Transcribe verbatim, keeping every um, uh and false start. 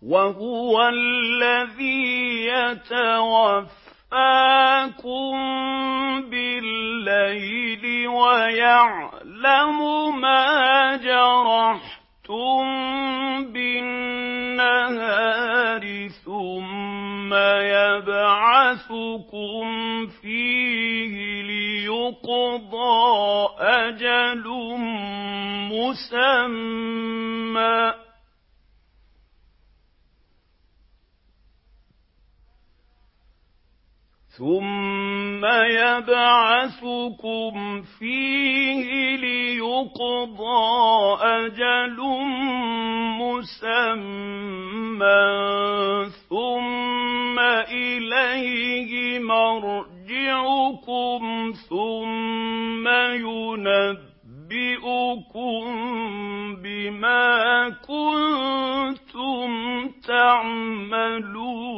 وَهُوَ الَّذِي يَتَوَفَّاكُم بِاللَّيْلِ وَيَعْلَمُ مَا جَرَحْتُم بِالنَّهَارِ ثُمَّ يَبْعَثُكُمْ فِيهِ لِيُقْضَىٰ أَجَلٌ مُّسَمًّى ۖ ثُمَّ يَبْعَثُكُمْ فِيهِ لِيُقْضَىٰ أَجَلٌ مُّسَمًّى ۖ ثُمَّ إِلَيْهِ مَرْجِعُكُمْ ثُمَّ يُنَبِّئُكُم بِمَا كُنتُمْ تَعْمَلُونَ